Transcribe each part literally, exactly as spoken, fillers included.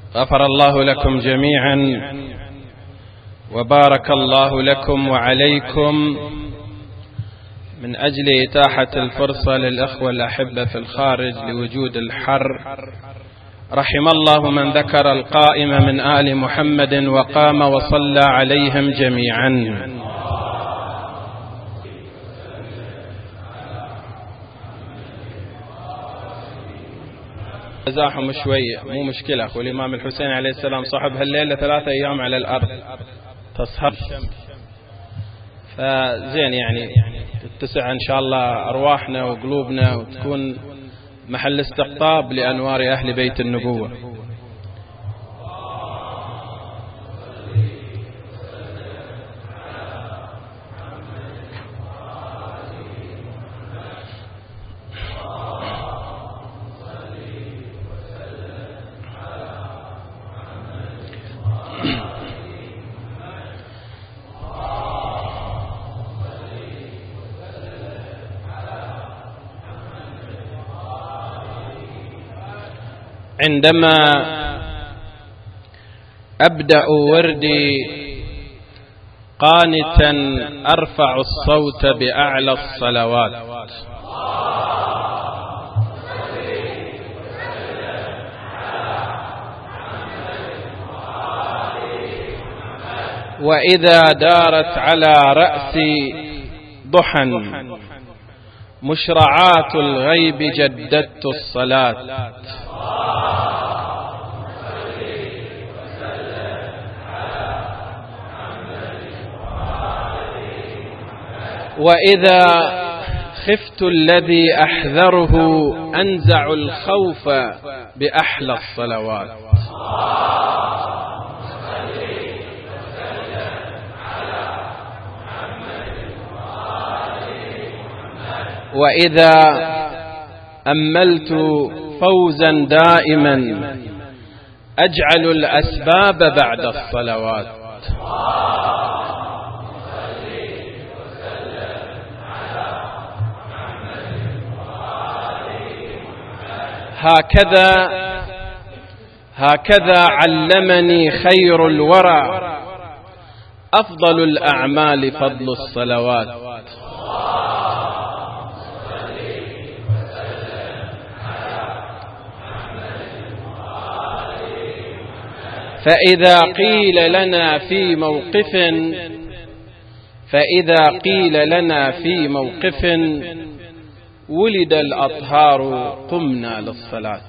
غفر الله لكم جميعا وبارك الله لكم وعليكم. من أجل إتاحة الفرصة للأخوة الأحبة في الخارج لوجود الحر، رحم الله من ذكر القائم من آل محمد وقام وصلى عليهم جميعا. زاحم شوية مو مشكلة. أخو الإمام الحسين عليه السلام صاحب هالليلة ثلاثة أيام على الأرض تصهر، فزين يعني تتسع إن شاء الله أرواحنا وقلوبنا وتكون محل استقطاب لأنوار أهل بيت النبوة. عندما أبدأ وردي قانتا أرفع الصوت بأعلى الصلوات، وإذا دارت على رأسي ضحى مشرعات الغيب جددت الصلاة. وإذا خفت الذي أحذره أنزع الخوف بأحلى الصلوات. وإذا أملت فوزا دائما أجعل الأسباب بعد الصلوات. هكذا هكذا علمني خير الورى أفضل الأعمال فضل الصلوات. فإذا قيل لنا في موقف فإذا قيل لنا في موقف ولد الأطهار قمنا للصلاة.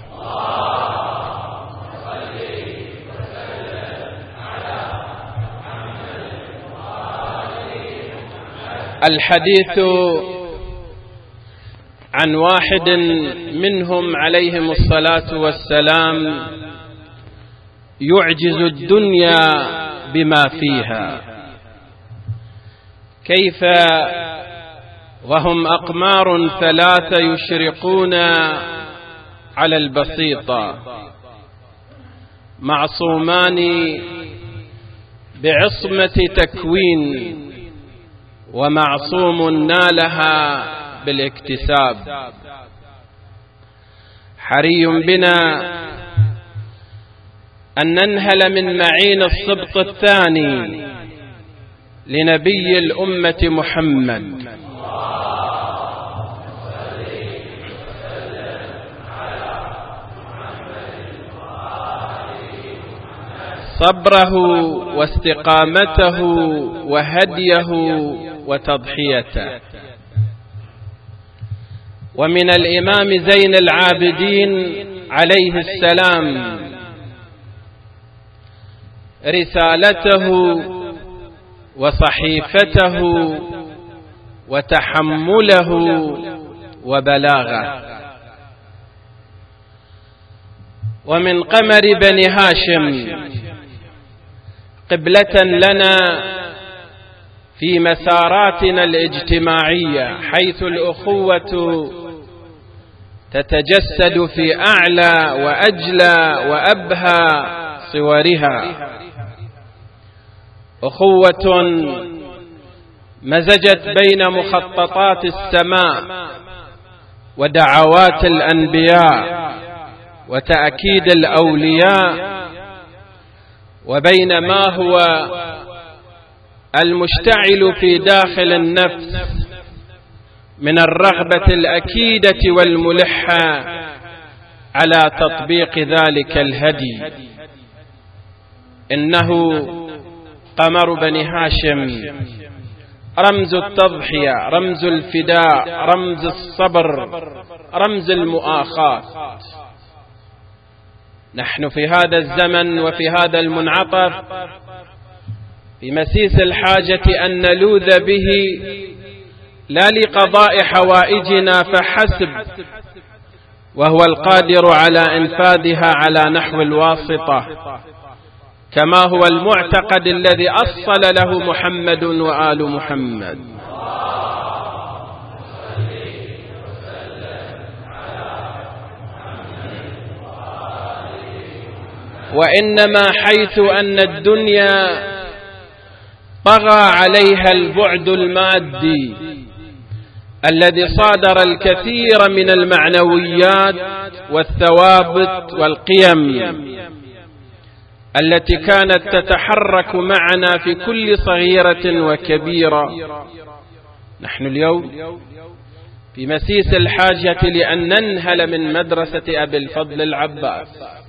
الحديث عن واحد منهم عليهم الصلاة والسلام يعجز الدنيا بما فيها، كيف وهم أقمار ثلاثة يشرقون على البسيطة، معصومان بعصمة تكوين ومعصوم نالها بالاكتساب. حري بنا أن ننهل من معين السبط الثاني لنبي الأمة محمد صبره واستقامته وهديه وتضحيته. ومن الإمام زين العابدين عليه السلام رسالته وصحيفته وتحمله وبلاغه. ومن قمر بني هاشم قبلة لنا في مساراتنا الاجتماعية، حيث الأخوة تتجسد في أعلى وأجلى وأبهى صورها. أخوة مزجت بين مخططات السماء ودعوات الأنبياء وتأكيد الأولياء، وبين ما هو المشتعل في داخل النفس من الرغبة الأكيدة والملحة على تطبيق ذلك الهدي. إنه قمر بني هاشم، رمز التضحية، رمز الفداء، رمز الصبر، رمز المؤاخاة. نحن في هذا الزمن وفي هذا المنعطف بمسيس الحاجة أن نلوذ به، لا لقضاء حوائجنا فحسب، وهو القادر على إنفاذها على نحو الواسطة، كما هو المعتقد الذي أصل له محمد وآل محمد. وإنما حيث أن الدنيا طغى عليها البعد المادي الذي صادر الكثير من المعنويات والثوابت والقيم التي كانت تتحرك معنا في كل صغيرة وكبيرة، نحن اليوم في مسيس الحاجة لأن ننهل من مدرسة أبي الفضل العباس،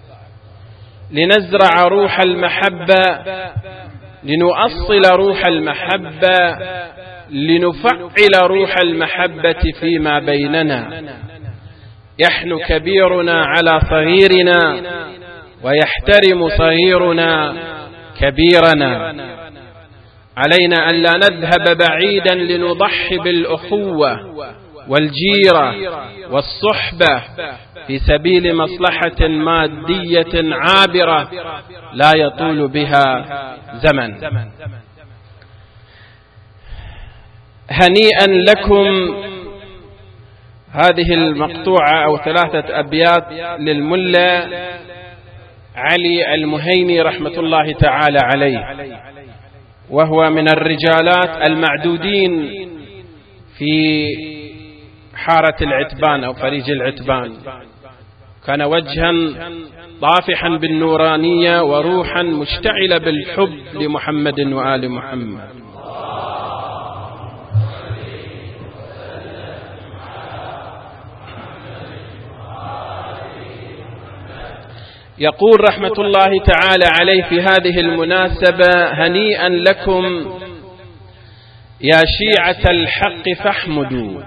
لنزرع روح المحبة، لنؤصل روح المحبة، لنفعل روح المحبة فيما بيننا. يحن كبيرنا على صغيرنا، ويحترم صغيرنا كبيرنا. علينا أن لا نذهب بعيدا لنضحي بالأخوة والجيرة والصحبة في سبيل مصلحة مادية عابرة لا يطول بها زمن. هنيئا لكم. هذه المقطوعة أو ثلاثة أبيات للملا علي المهيني رحمة الله تعالى عليه، وهو من الرجالات المعدودين في حارة العتبان أو فريج العتبان. كان وجها طافحا بالنورانية وروحا مشتعلة بالحب لمحمد وآل محمد. يقول رحمة الله تعالى عليه في هذه المناسبة: هنيئا لكم يا شيعة الحق فاحمدوا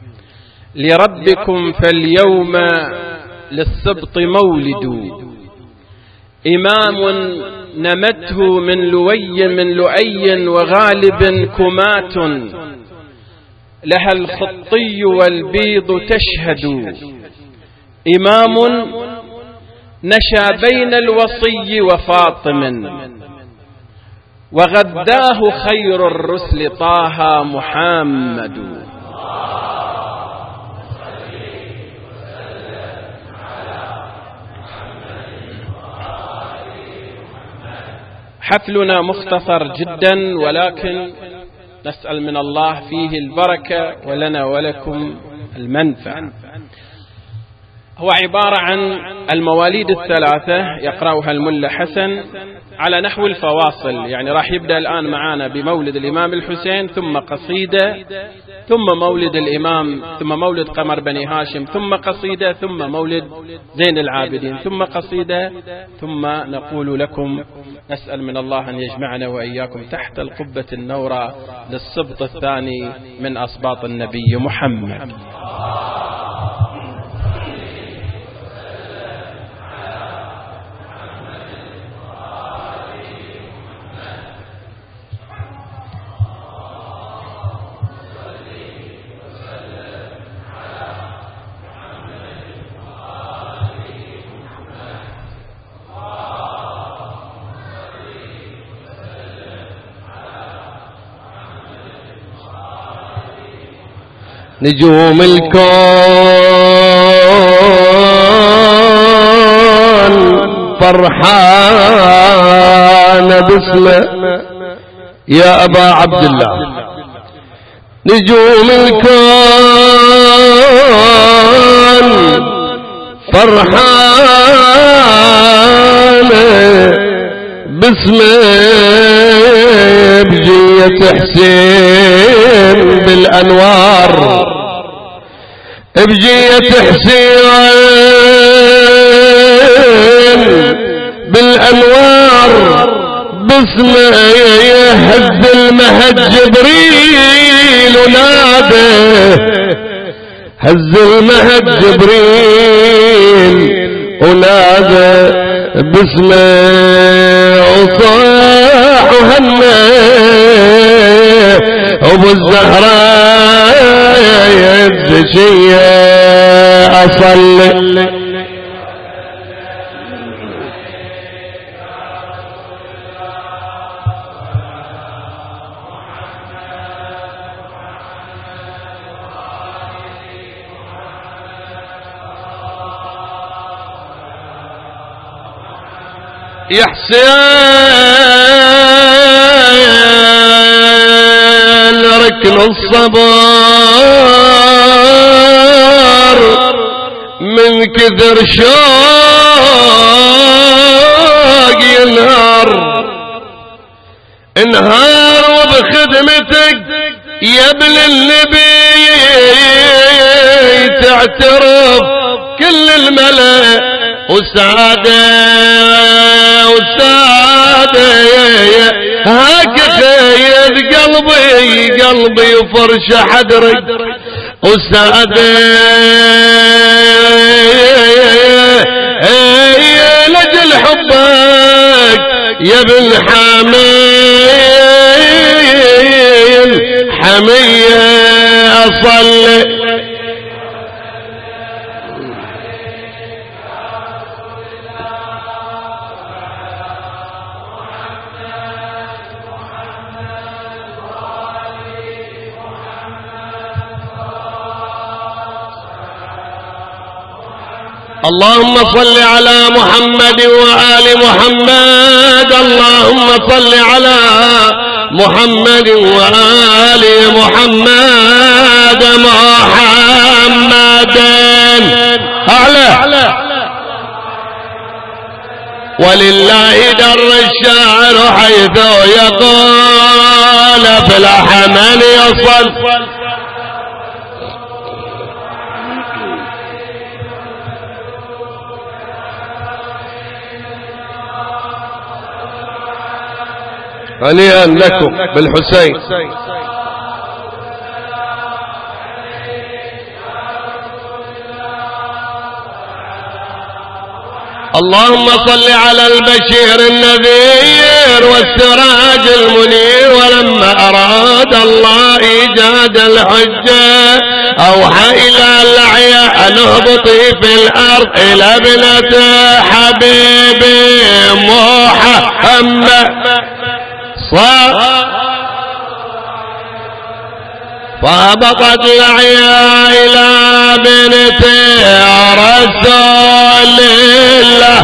لربكم فاليوم للسبط مولد، إمام نمته من لوي من لؤي وغالب كمات، لها الخطي والبيض تشهد، إمام نشا بين الوصي وفاطم، وغداه خير الرسل طه محمد. حفلنا مختصر جدا، ولكن نسأل من الله فيه البركة ولنا ولكم المنفعة. هو عبارة عن المواليد الثلاثة يقرأها الملا حسن على نحو الفواصل، يعني راح يبدأ الآن معانا بمولد الإمام الحسين، ثم قصيدة، ثم مولد الإمام، ثم مولد قمر بني هاشم، ثم قصيدة، ثم مولد زين العابدين، ثم قصيدة، ثم نقول لكم نسأل من الله أن يجمعنا وإياكم تحت القبة النورة للسبط الثاني من أسباط النبي محمد. نجوم الكون فرحان باسمه يا أبا عبد الله، نجوم الكون فرحان باسمه بجية حسين بالأنوار بجية حسين بالأنوار باسمه يهز المهد جبريل ونادى هز المهد جبريل ونادى باسمه وصاح وهنى ابو الزهراء الزكية اصلي يا حسين ركن الصبر من كثر شوق ينهار انهار وبخدمتك يا ابن النبي تعترف كل الملأ وسعادة وسعادة هاك خير قلبي قلبي وفرش حدري وسعادة لجل حبك يا ابن حميل حمية أصلي اللهم صل على محمد وآل محمد اللهم صل على محمد وآل محمد محمد أعلى ولله در الشاعر حيث يقول في الأحمل يصل هنيئا لكم بالحسين اللهم صل على البشير النذير والسراج المنير ولما أراد الله إيجاد الحجة أوحى إلى الأعياء أن اهبطي في الأرض إلى ابنة حبيبي محمد فهبطت الأعياء إلى بنت رسول الله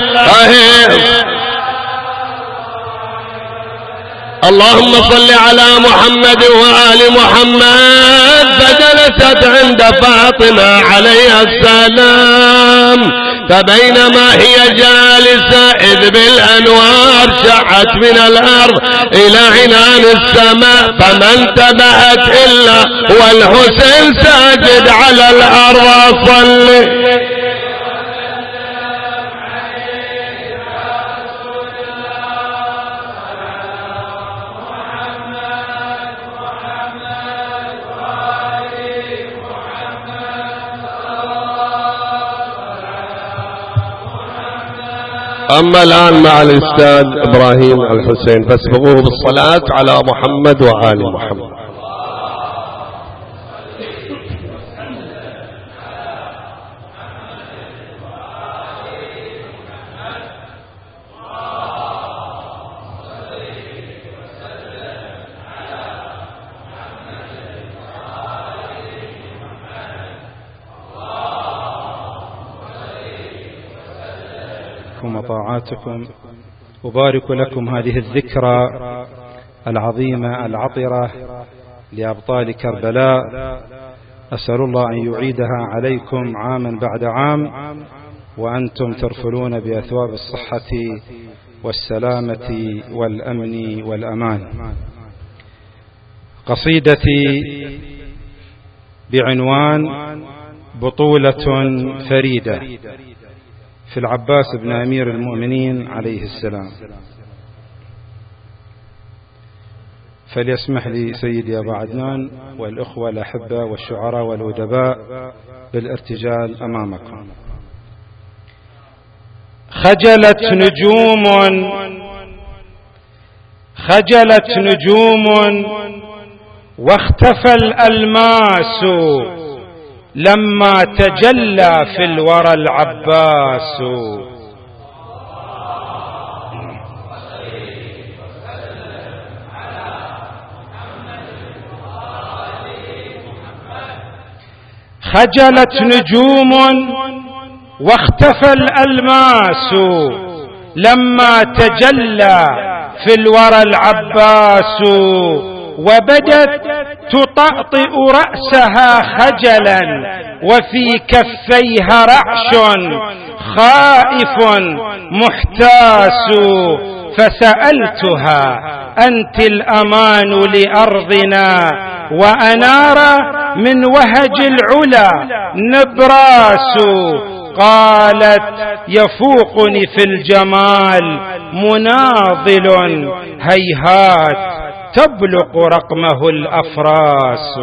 اللهم صل على محمد وآل محمد فجلست عند فاطمة عليها السلام فبينما هي جالسة إذ بالأنوار شعت من الأرض إلى عنان السماء فما انتبهت إلا والحسين ساجد على الأرض صلي أما الآن مع الأستاذ إبراهيم الحسين فاسبقوه بالصلاة على محمد وآل محمد. وطاعاتكم أبارك لكم هذه الذكرى العظيمة العطرة لأبطال كربلاء. أسأل الله أن يعيدها عليكم عاما بعد عام وأنتم ترفلون بأثواب الصحة والسلامة والأمن والأمان. قصيدتي بعنوان بطولة فريدة في العباس بن أمير المؤمنين عليه السلام. فليسمح لي سيدي أبا عدنان والإخوة الأحبة والشعراء والأدباء بالارتجال أمامكم. خجلت نجوم خجلت نجوم واختفى الألماس لما تجلى في الورى العباس. خجلت نجوم واختفى الألماس لما تجلى في الورى العباس. وبدت تطأطئ رأسها خجلا وفي كفيها رعش خائف محتاس. فسألتها أنت الأمان لأرضنا وأنار من وهج العلا نبراس. قالت يفوقني في الجمال مناضل هيهات تبلغ رقمه الأفراس.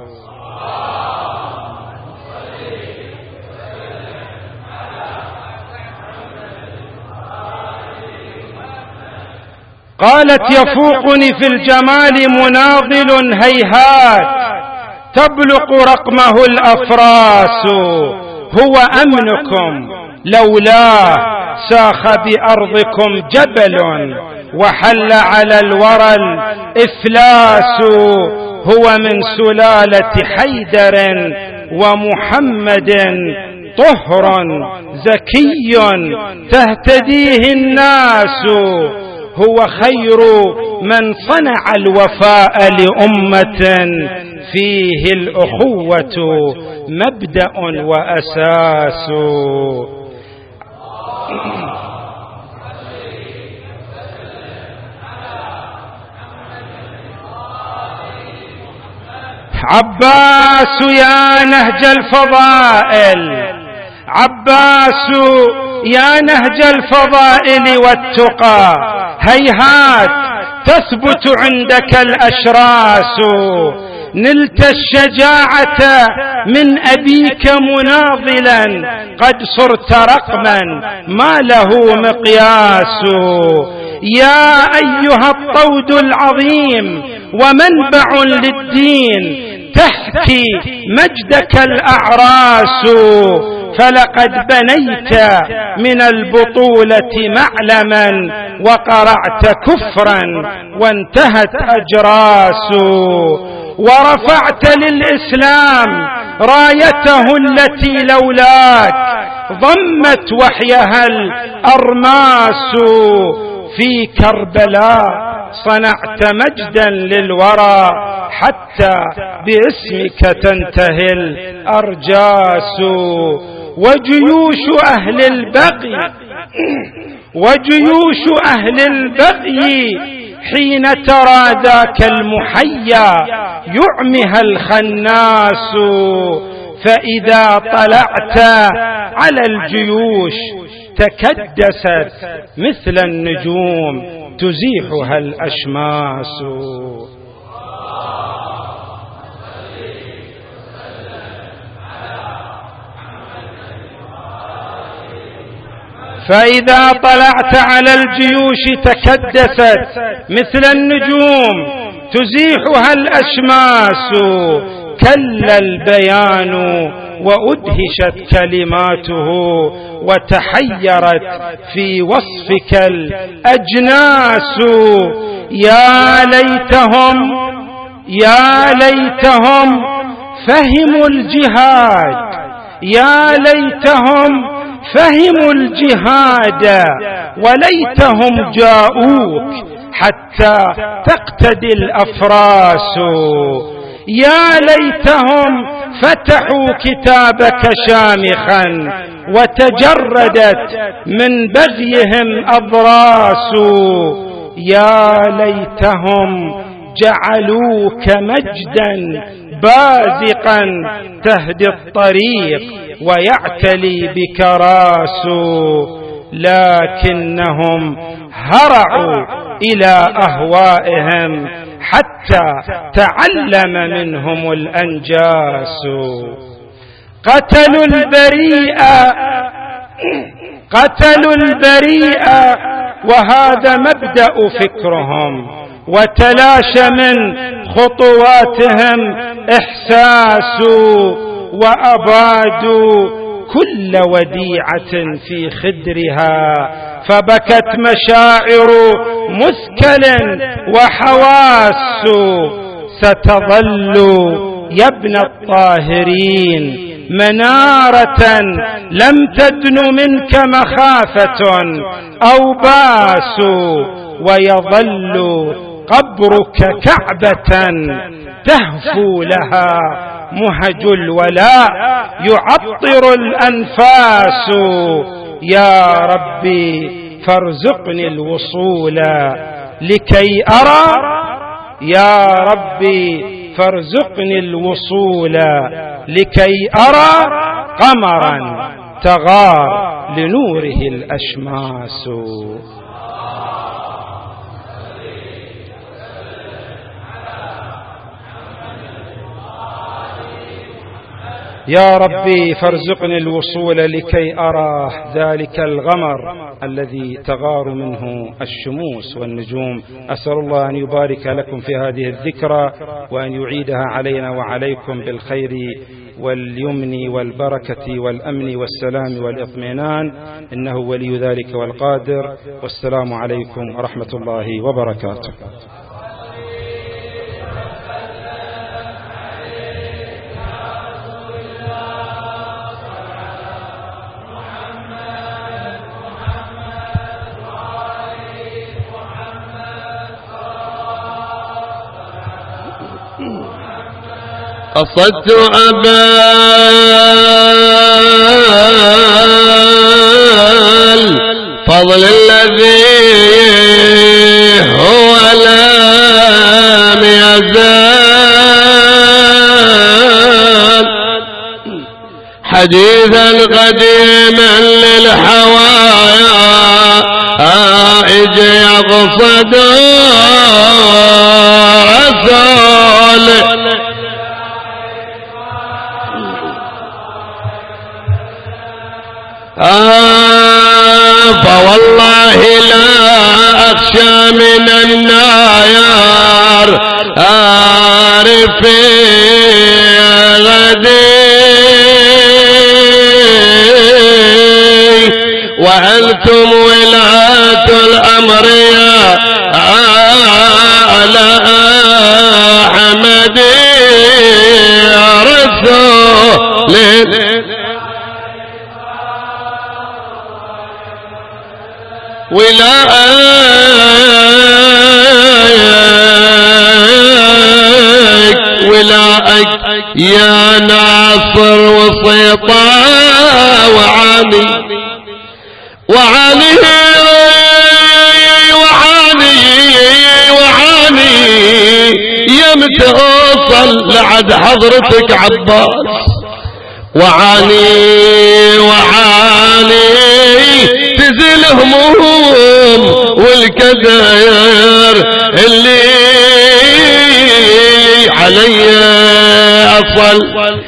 قالت يفوقني في الجمال مناضل هيهات تبلغ رقمه الأفراس. هو أمنكم لولاه ساخ بأرضكم جبل وحل على الورى الإفلاس. هو من سلالة حيدر ومحمد طهر زكي تهتديه الناس. هو خير من صنع الوفاء لأمة فيه الأخوة مبدأ وأساس. عباس يا نهج الفضائل، عباس يا نهج الفضائل والتقى، هيهات تثبت عندك الأشراس. نلت الشجاعة من أبيك مناضلا، قد صرت رقما ما له مقياس. يا أيها الطود العظيم ومنبع للدين، تحكي مجدك الأعراس. فلقد بنيت من البطولة معلما وقرعت كفرا وانتهت أجراس. ورفعت للإسلام رايته التي لولاك ضمت وحيها الأرماس. في كربلاء صنعت مجدا للورى حتى باسمك تنتهي الأرجاس. وجيوش أهل البغي وجيوش أهل البغي حين ترى ذاك المحيا يعمها الخناس. فإذا طلعت على الجيوش تكدست مثل النجوم تزيحها الأشماس. فإذا طلعت على الجيوش تكدست مثل النجوم تزيحها الأشماس. كل البيان وأدهشت كلماته وتحيرت في وصفك الأجناس. يا ليتهم يا ليتهم فهموا الجهاد، يا ليتهم فهموا الجهاد، وليتهم جاءوك حتى تقتدي الأفراس. يا ليتهم فتحوا كتابك شامخا وتجردت من بغيهم أضراس. يا ليتهم جعلوك مجدا بازقا تهدي الطريق ويعتلي بك راس. لكنهم هرعوا إلى أهوائهم حتى تعلم منهم الأنجاس. قتلوا البريء قتلوا البريء وهذا مبدأ فكرهم، وتلاشى من خطواتهم إحساس، وأبادوا كل وديعة في خدرها، فبكت مشاعر مثكل وحواس. ستظل يا ابن الطاهرين منارة لم تدن منك مخافة أو باس، ويظل قبرك كعبة تهفو لها مهج الولاء يعطر الأنفاس. يا ربي فارزقني الوصول لكي أرى يا ربي فارزقني الوصول لكي أرى قمرا تغار لنوره الأشماس. يا ربي فارزقني الوصول لكي أرى ذلك الغمر الذي تغار منه الشموس والنجوم. أسأل الله أن يبارك لكم في هذه الذكرى، وأن يعيدها علينا وعليكم بالخير واليمن والبركة والأمن والسلام والإطمئنان، إنه ولي ذلك والقادر. والسلام عليكم ورحمة الله وبركاته. قصدت أبا الفضل الذي هو لم يزال حديثا قديما للحوائج يقصد رسول آه فوالله لا أخشى من النار عارفي غدي وأنتم ولاة الأمر يا على أحمد يا رسول ولاءك ولاءك يا ناصر وسيطا وعاني وعاني وعاني وعاني يمتى اوصل لعد حضرتك عباس وعاني وعاني تزل هموم والكدر اللي علي أصل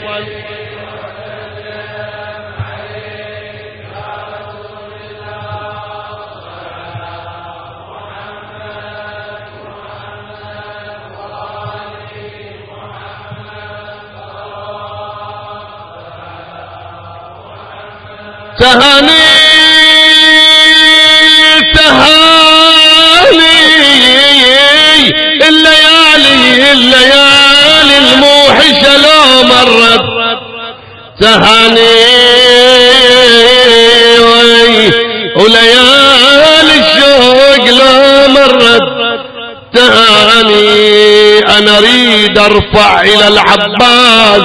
تهاني تهاني الليالي الليالي الموحشة لو مرت تهاني وليالي الشوق لو مرت تهاني أنا أريد ارفع إلى العباس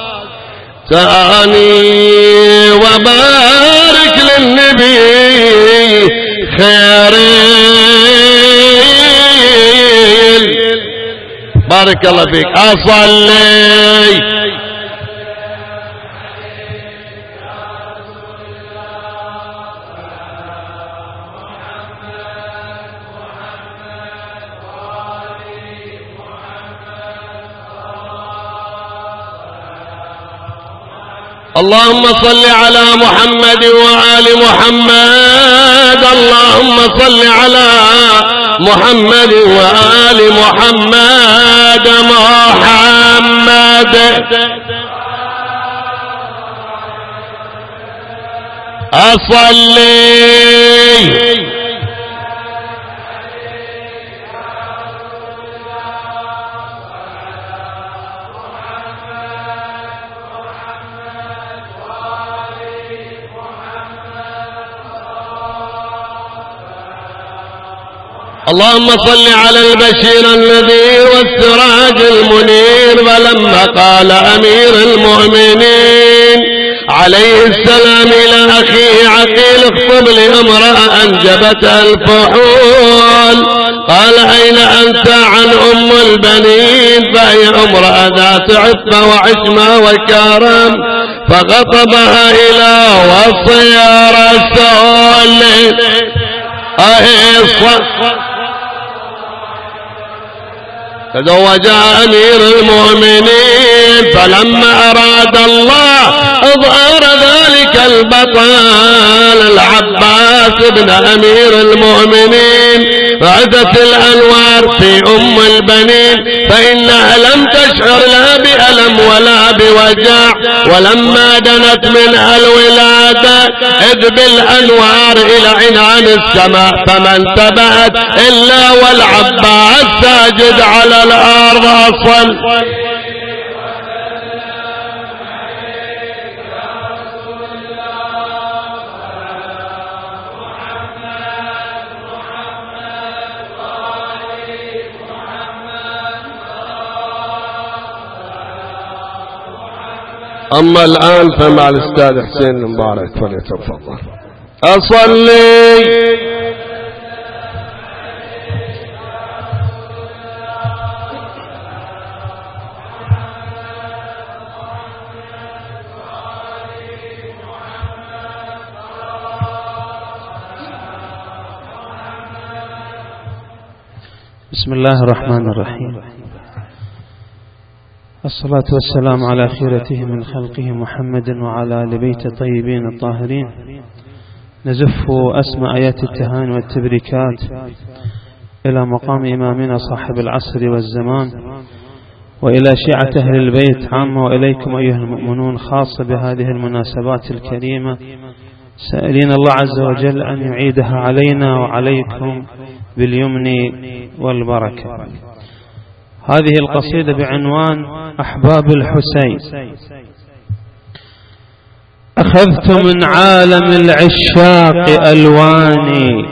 تاني وبارك للنبي خيرين. بارك الله فيك. أصلي اللهم صل على محمد وآل محمد. اللهم صل على محمد وآل محمد. محمد أصلي اللهم صل على البشير النذير والسراج المنير. ولما قال أمير المؤمنين عليه السلام إلى أخيه عقيل اخطب لي امرأة أنجبتها الفحول، قال أين أنت عن أم البنين؟ فهي امرأة ذات عفة وعشمة وكرم، فخطبها إلى وصي رسول تزوج أمير المؤمنين. فلما أراد الله أظهر ذلك البطل العباس بن أمير المؤمنين بعثت الأنوار في أم البنين، فإنها لم تشعر لا بألم ولا بوجع. ولما دنت منها الولادة إذ بالأنوار إلى عنان السماء، فما انتبهت إلا والعباس ساجد على الأرض. أصل أما الآن فمع الأستاذ حسين المبارك فليتفضل. أصلي بسم الله الرحمن الرحيم. الصلاة والسلام على خيرته من خلقه محمد وعلى آل بيت الطيبين الطاهرين. نزف أسمى آيات التهاني والتبريكات إلى مقام إمامنا صاحب العصر والزمان، وإلى شيعة أهل البيت عامة، وإليكم أيها المؤمنون خاصة بهذه المناسبات الكريمة، سائلين الله عز وجل أن يعيدها علينا وعليكم باليمن والبركة. هذه القصيدة بعنوان أحباب الحسين. أخذت من عالم العشاق ألواني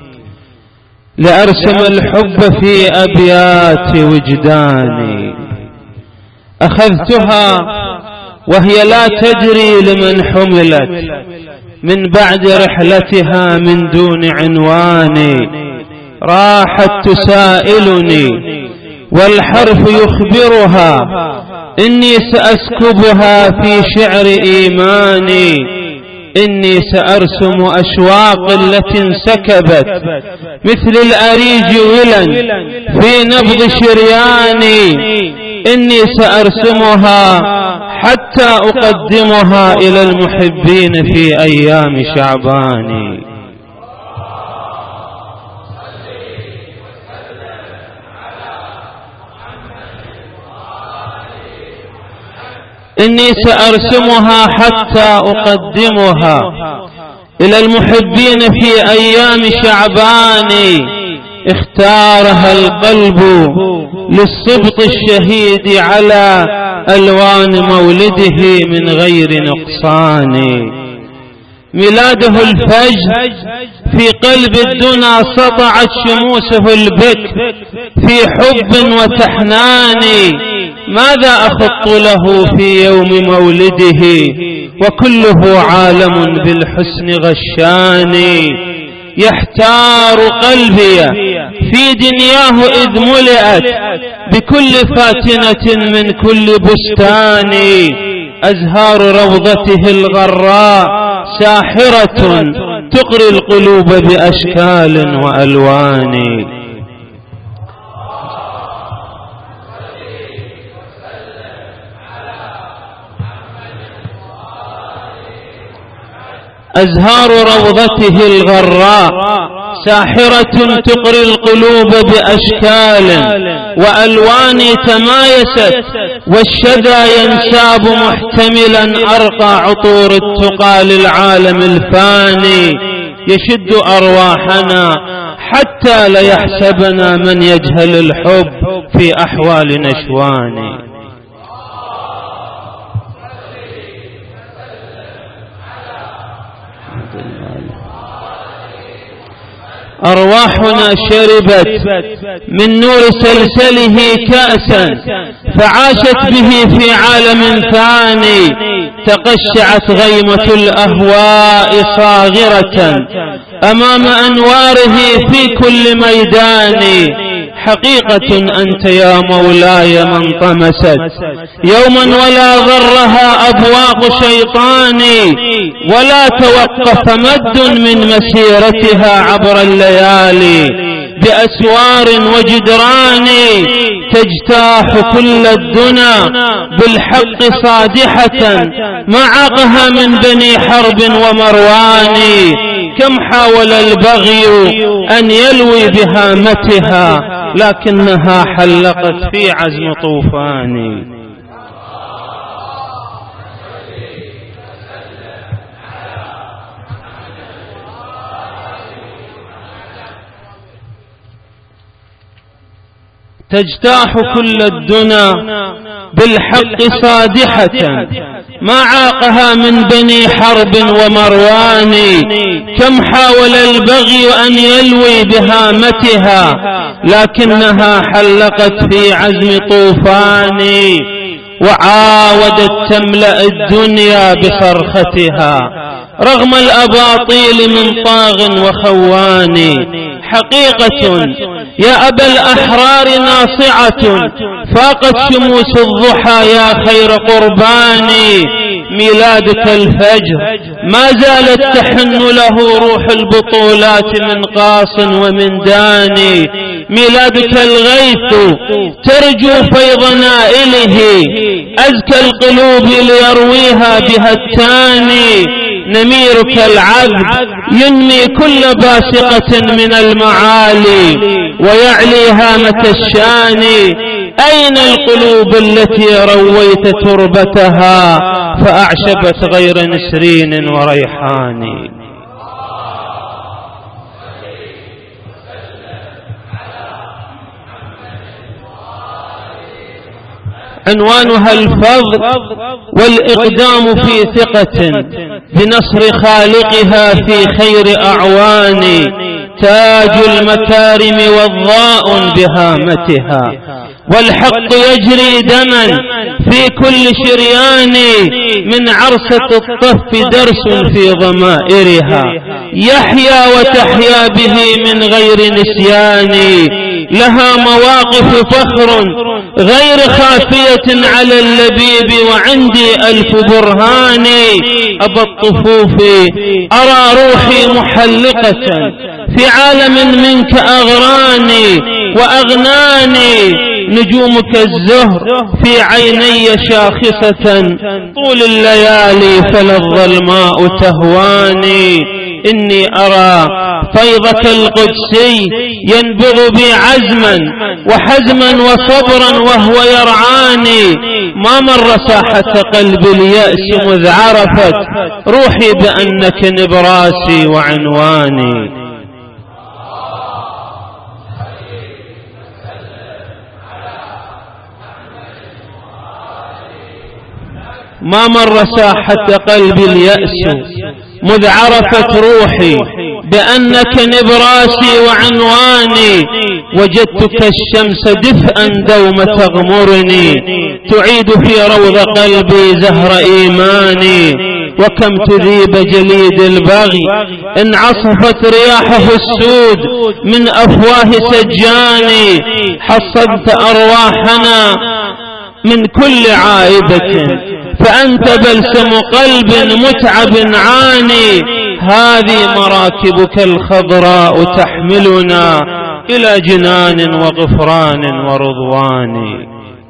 لأرسم الحب في أبيات وجداني، أخذتها وهي لا تدري لمن حملت من بعد رحلتها من دون عنواني، راحت تسائلني والحرف يخبرها إني سأسكبها في شعر إيماني، إني سأرسم أشواق التي انسكبت مثل الأريج ولا في نبض شرياني، إني سأرسمها حتى أقدمها إلى المحبين في أيام شعباني. إني سأرسمها حتى أقدمها إلى المحبين في أيام شعبان، اختارها القلب للصبط الشهيد على ألوان مولده من غير نقصان، ميلاده الفجر في قلب الدنا سطعت شموسه البكر في حب وتحنان، ماذا أخط له في يوم مولده وكله عالم بالحسن غشاني. يحتار قلبي في دنياه إذ ملئت بكل فاتنة من كل بستان. أزهار روضته الغراء ساحرة تقري القلوب بأشكال وألوان. أزهار روضته الغراء ساحرة تقري القلوب بأشكال وألوان تمايست والشذا ينساب محتملا أرقى عطور التقى للعالم الفاني. يشد أرواحنا حتى ليحسبنا من يجهل الحب في أحوال نشوان. أرواحنا شربت من نور سلسله كأسا فعاشت به في عالم ثاني. تقشعت غيمة الأهواء صاغرة أمام أنواره في كل ميدان. حقيقة أنت يا مولاي من طمست يوما ولا غرها أبواق شيطاني ولا توقف مد من مسيرتها عبر الليالي بأسوار وجدران. تجتاح كل الدنا بالحق صادحة معقها من بني حرب ومروان. كم حاول البغي أن يلوي بهامتها لكنها حلقت في عزم طوفان. تجتاح كل الدنا بالحق صادحة ما عاقها من بني حرب ومروان. كم حاول البغي أن يلوي بهامتها لكنها حلقت في عزم طوفان. وعاودت تملأ الدنيا بصرختها رغم الأباطيل من طاغ وخوان. حقيقة يا أبا الأحرار ناصعة فاقت شموس الضحى يا خير قرباني. ميلادك الفجر ما زالت تحن له روح البطولات من قاص ومن داني. ميلادك الغيث ترجو فيض نائله أزكى القلوب ليرويها بها التاني. نميرك العذب ينمي كل باسقة من المعالي ويعلي هامة الشان. أين القلوب التي رويت تربتها فأعشبت غير نسرين وريحان. عنوانها الفضل والإقدام في ثقة بنصر خالقها في خير أعوان. تاج المكارم والضاء بهامتها والحق يجري دما في كل شريان. من عرسة الطف درس في ضمائرها يحيا وتحيا به من غير نسيان. لها مواقف فخر غير خافية على اللبيب وعندي ألف برهان. أبا الطفوف أرى روحي محلقة في عالم منك أغراني وأغناني. نجومك الزهر في عيني شاخصة طول الليالي فلا الظلماء تهواني. إني أرى فيضك القدسي ينبض بي عزما وحزما وصبرا وهو يرعاني. ما مر ساحة قلب اليأس مذ عرفت روحي بأنك نبراسي وعنواني. ما مر ساحة قلب اليأس مذ عرفت روحي بأنك نبراسي وعنواني، وجدتك الشمس دفئا دوم تغمرني، تعيد في روض قلبي زهر إيماني. وكم تذيب جليد البغي إن عصفت رياحه السود من أفواه سجاني، حصدت أرواحنا من كل عائبة، فأنت بلسم قلب متعب عاني. هذه مراكبك الخضراء تحملنا إلى جنان وغفران ورضوان.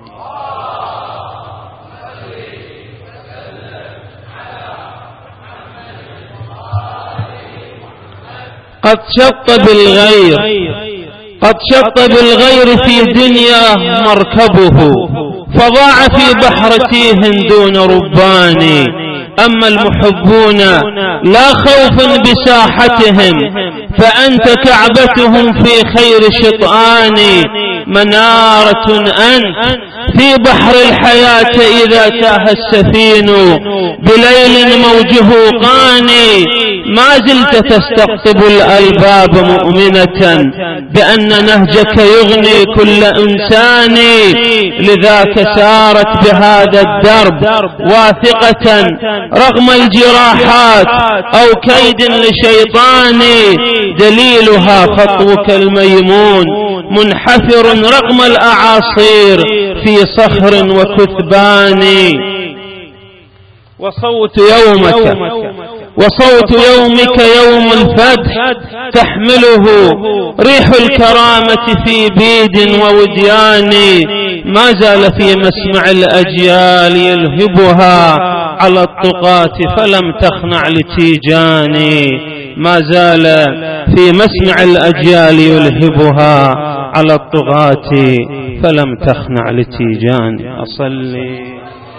قد شط بالغير قد شط بالغير في دنيا مركبه، فضاع في بحر تيه دون ربان. أما المحبون لا خوف بساحتهم، فأنت كعبتهم في خير شطآن. منارة أنت في بحر الحياة إذا تاه السفين، بليل موجه قاني. ما زلت تستقطب الألباب مؤمنة بأن نهجك يغني كل إنسان، لذاك سارت بهذا الدرب واثقة رغم الجراحات أو كيد لشيطان. دليلها خطوك الميمون منحفر رغم الأعاصير في صخر وكثبان. وصوت يومك وصوت يومك يوم الفتح تحمله ريح الكرامة في بيد ووديان. ما زال في مسمع الأجيال يلهبها على الطغاة فلم تخنع لتيجان. ما زال في مسمع الأجيال يلهبها على الطغاة فلم تخنع لتيجان. أصلي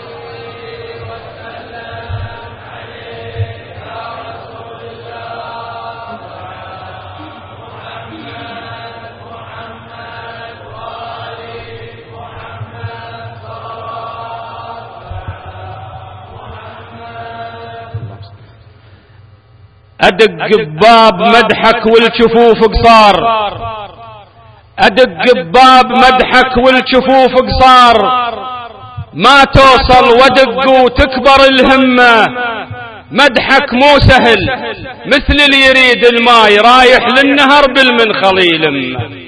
أدق بباب مدحك والجفوف قصار، أدق بباب مدحك والجفوف قصار. ما توصل ودق وتكبر الهمة، مدحك مو سهل مثل اللي يريد الماي رايح للنهر بالمنخل يلمه.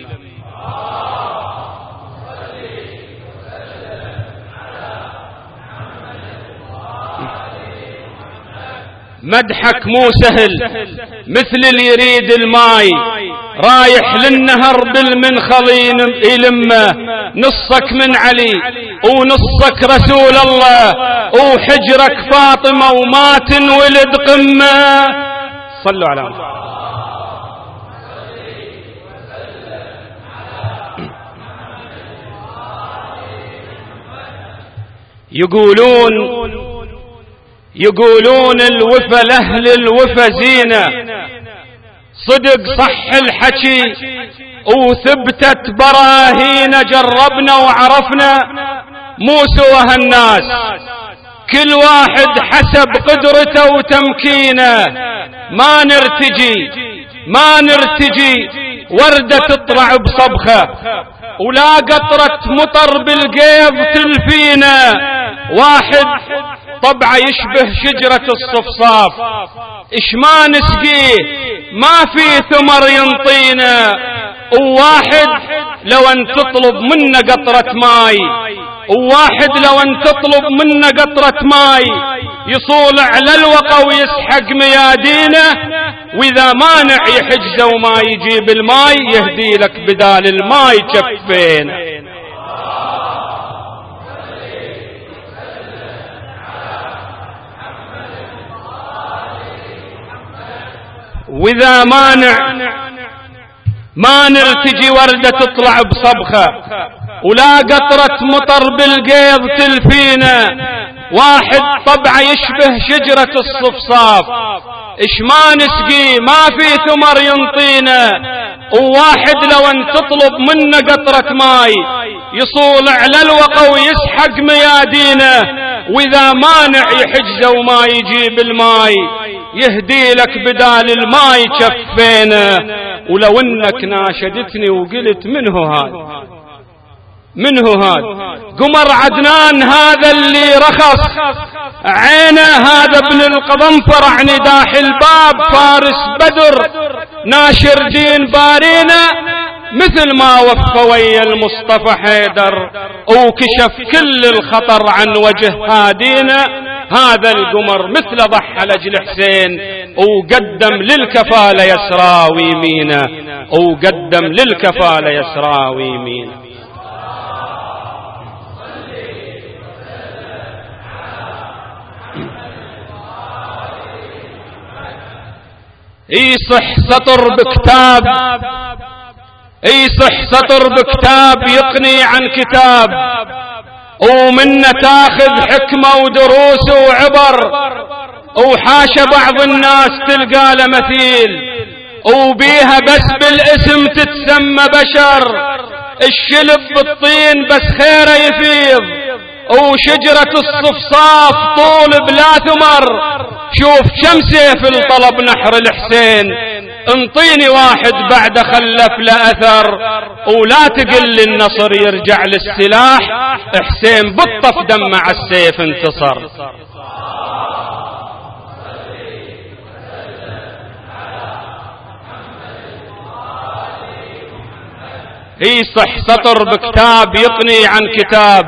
مدحك مو سهل مثل اللي يريد الماي رايح للنهر بالمنخل يلمه. نصك من علي ونصك رسول الله، وحجرك فاطمة وما تنولد قمة. صلوا على محمد. يقولون يقولون الوفا لأهل الوفا زينة، صدق صح الحكي وثبتت براهين. جربنا وعرفنا مو سوى هالناس، كل واحد حسب قدرته وتمكينه. ما نرتجي ما نرتجي وردة تطلع بصبخة، ولا قطرة مطر بالقيض تلفينا. واحد طبعه يشبه شجرة الصفصاف، إش ما نسقيه ما في ثمر ينطينا. وواحد لو أن تطلب منا قطرة ماي، وواحد لو أن تطلب منا قطرة ماي يصول على الوقى ويسحق ميادينه. وإذا مانع يحجزه وما يجيب الماي يهدي لك بدال الماي كفين. وإذا مانع ما نرتجي وردة تطلع بصبخة، ولا قطرة مطر بالقيض تلفينا. واحد طبعه يشبه شجرة الصفصاف، إش ما نسقي ما في ثمر ينطينا. وواحد لو أن تطلب منا قطرة ماي يصول على الوقى ويسحق ميادينه. وإذا مانع يحجزه وما يجيب الماي يهدي لك بدال الماي كفينا. ولو انك ناشدتني وقلت منه هذا منه هذا قمر عدنان هذا اللي رخص عينه، هذا ابن القضنفر عني داح الباب فارس بدر ناشر دين بارينا، مثل ما وفى ويا المصطفى حيدر وكشف كل الخطر عن وجه هادينا. هذا القمر مثل ضحى لأجل حسين وقدم للكفالة يسرى ويمينه، وقدم للكفالة يسرى ويمينه. يصح سطر بكتاب يصح سطر بكتاب يقني عن كتاب، ومنه تاخذ حكمة ودروس وعبر، وحاش بعض الناس تلقى له مثيل، وبيها بس بالاسم تتسمى بشر. الشلب بالطين بس خيره يفيض، وشجرة الصفصاف طول بلا ثمر. شوف كم سيف الطلب نحر الحسين، انطيني واحد بعد خلف لأثر، ولا تقل النصر يرجع للسلاح. حسين بطف دمع السيف انتصر. يصح سطر بكتاب يقني عن كتاب،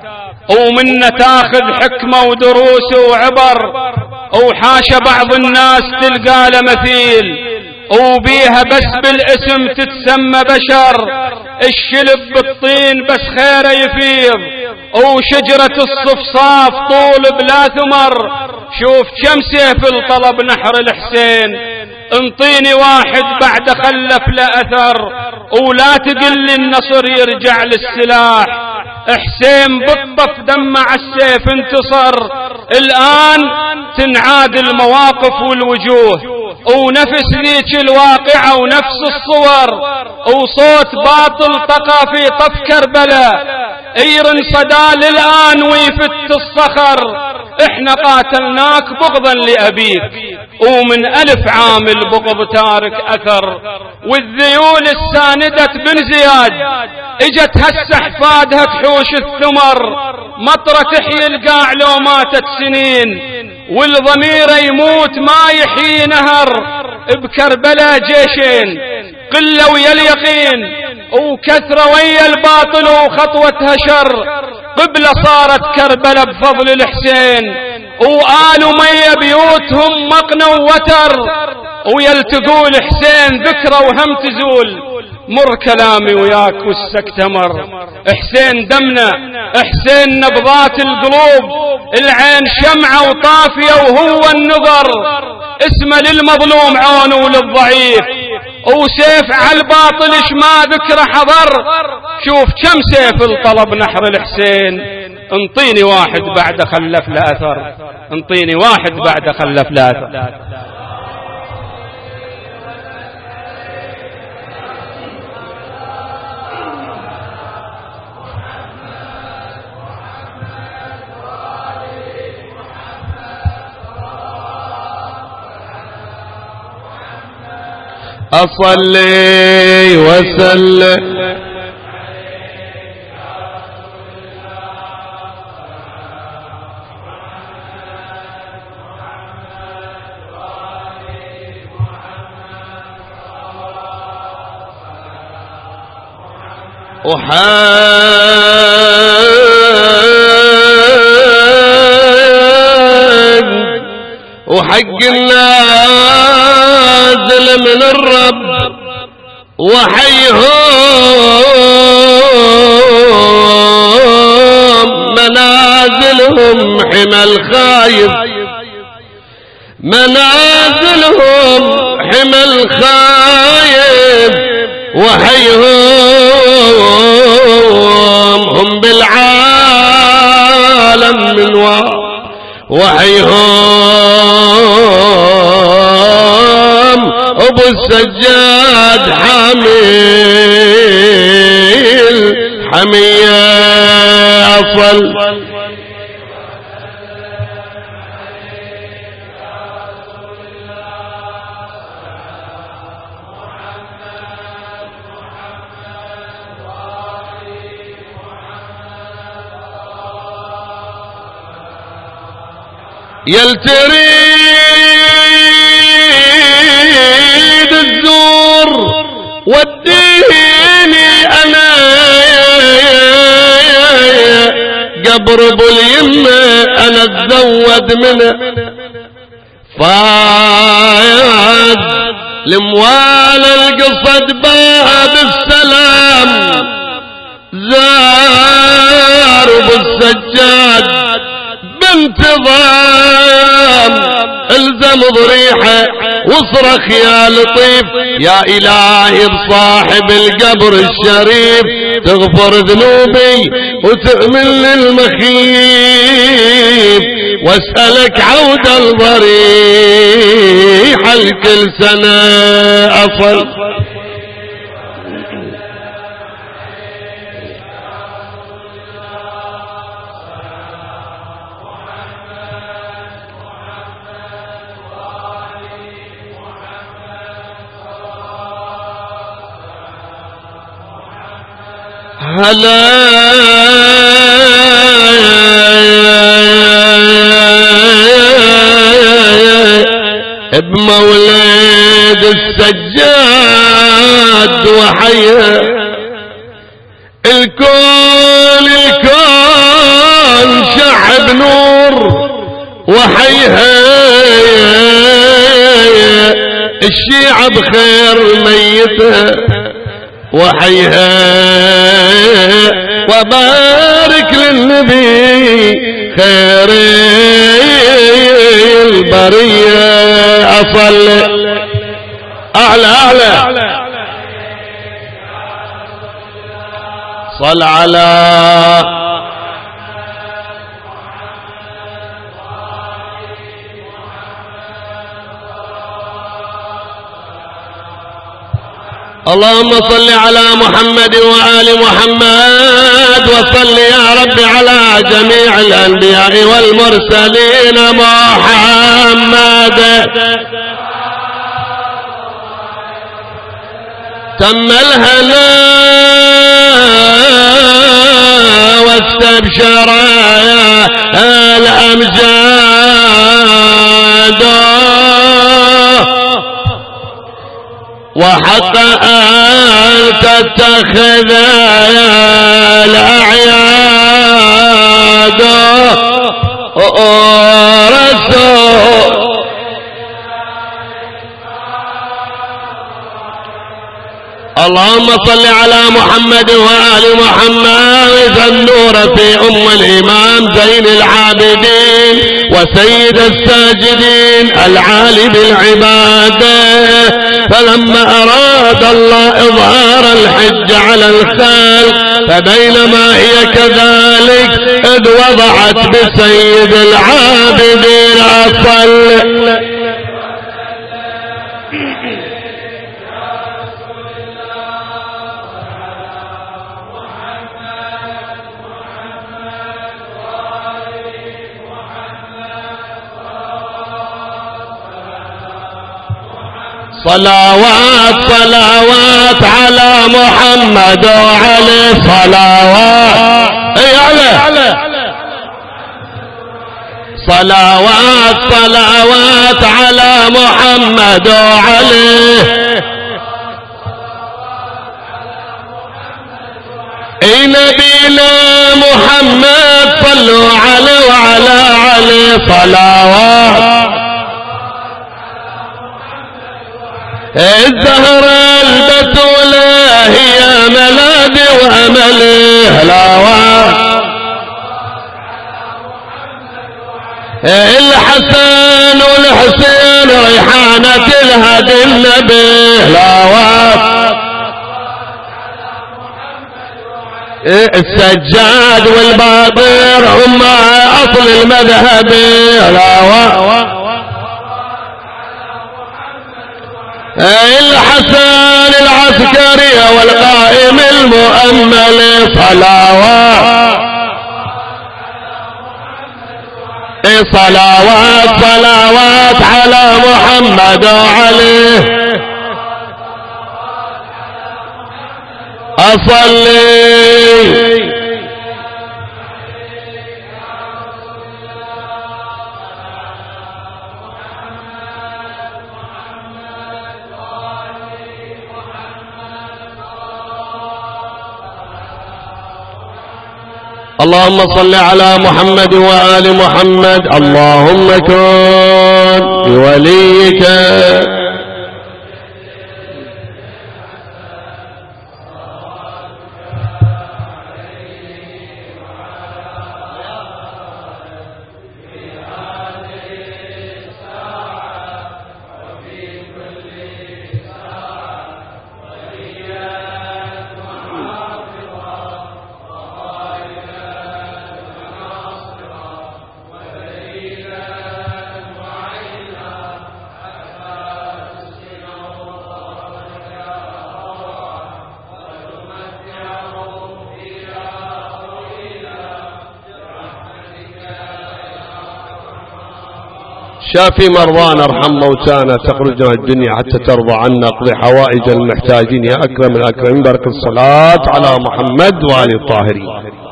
ومنه تاخذ حكمة ودروس وعبر، وحاش بعض الناس تلقى له مثيل، وبيها بس بالاسم تتسمى بشر. الشلب بالطين بس خيره يفيض، وشجرة الصفصاف طول بلا ثمر. شوف كم سيف الطلب نحر الحسين، انطيني واحد بعد خلف لأثر، ولا تقل النصر يرجع للسلاح. حسين بالطف دمع السيف انتصر. الآن تنعاد المواقف والوجوه، ونفس ذيك الواقعة ونفس الصور، وصوت باطل طقى في طف كربلاء يرن صدى للآن ويفت الصخر. احنا قاتلناك بغضا لأبيك، ومن ألف عام البغض تارك أثر. والذيول الساندة بن زياد اجت هسه حفادها تحوش الثمر. مطرة تحيي القاع لو ماتت سنين، والضمير يموت ما يحيي نهر. بكربلاء جيشين قلة ويا اليقين، وكثرة ويا الباطل وخطوتها شر. قبلة صارت كربلاء بفضل الحسين، وآل مية بيوتهم مقنى ووتر. ويلتقوا الحسين ذكرى وهم تزول. مر كلامي وياك والسكت مر. حسين دمنا، حسين نبضات القلوب، العين شمعة وطافية وهو النظر. اسمه للمظلوم عون وللضعيف، وسيف على الباطل اش ما ذكر حضر. شوف كم سيف الطلب نحر الحسين، انطيني واحد بعد خلف لأثر، انطيني واحد بعد خلف لأثر. أصلي وسلم وحق النازل من الرب وحيهم منازلهم حمى الخايف، منازلهم حمى الخايف وحيهم هم بالعالم من وحيهم أبو السجاد حميل حمية أصل. يلتريد الزور وديني انا قبر ابو اليمه انا اتزود منه فايد لموال القصد باب السلام زار ابو السجاد بانتظام الزم ضريحه واصرخ يا لطيف يا الهي بصاحب القبر الشريف تغفر ذنوبي وتأمن المخيف واسألك عود الضريح الكل سنة أصل. هلا بمولد السجاد وحيا الكون الكون شعب نور وحيها الشيعة بخير ميتها وحيها وبارك للنبي خير البرية أصل أعلى أعلى صل على اللهم صل على محمد وآل محمد وصل يا رب على جميع الأنبياء والمرسلين محمد تم الهنا واستبشر الأمجاد وحق أن تتخذ الأعياد رسول اللهم صل على محمد وآل محمد النور في أم الإمام زين العابدين وسيد الساجدين العالي بالعبادة فلما أراد الله إظهار الحج على الخلق فبينما هي كذلك إذ وضعت بسيد العابدين أصل صلوات صلوات على محمد وعلى صلوات اي على صلوات صلوات على محمد وعليه اي نبينا محمد صلوا عليه وعلى عليه صلوات الزهرة البتولة هي ملادي وأملي هلاوة الحسن والحسين ريحانة الهدي النبي هلاوة السجاد والباطر هم أصل المذهب هلاوة الحسن العسكري والقائم المؤمل صلوات صلوات صلوات على محمد وعليه أصلي اللهم صل على محمد وآل محمد. اللهم كن بوليك شافي مرضانا، ارحم موتانا، تخرجنا الدنيا حتى ترضى عنا، اقضي حوائج المحتاجين يا أكرم الأكرمين. بارك الصلاة على محمد وآل الطاهرين.